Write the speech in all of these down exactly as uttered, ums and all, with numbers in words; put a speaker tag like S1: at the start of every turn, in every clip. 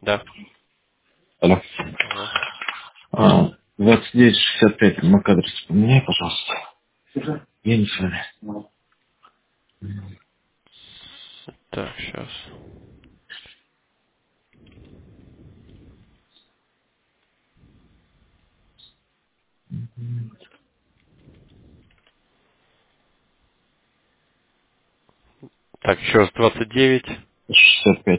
S1: Да.
S2: Алло.
S1: Ага.
S2: А, двадцать девять шестьдесят пять, МАК-адрес поменяй, пожалуйста. Я не с вами.
S1: Так, сейчас. Так, еще раз двадцать девять.
S2: шестьдесят пять.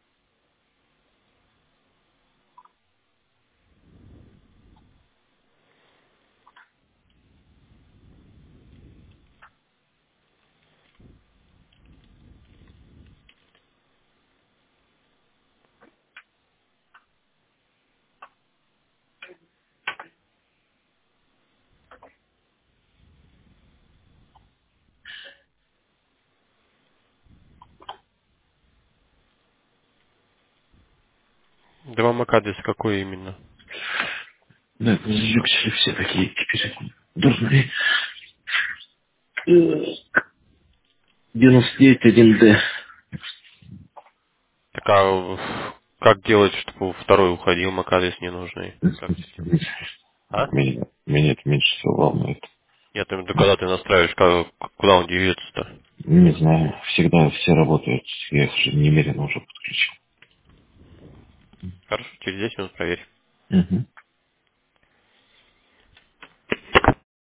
S1: Два MAC-адреса какой именно?
S2: Да, люксы все такие теперь дурные. Э, девяносто девять один д.
S1: Так, а как делать, чтобы второй уходил, MAC-адрес ненужный? Как система? А?
S2: Меня, меня это меньше всего волнует.
S1: Нет, ну, да когда ты настраиваешь, как- куда он девается-то?
S2: Не знаю, всегда все работают. Я их уже немерено уже подключил.
S1: Хорошо, через десять минут проверь.
S2: Угу.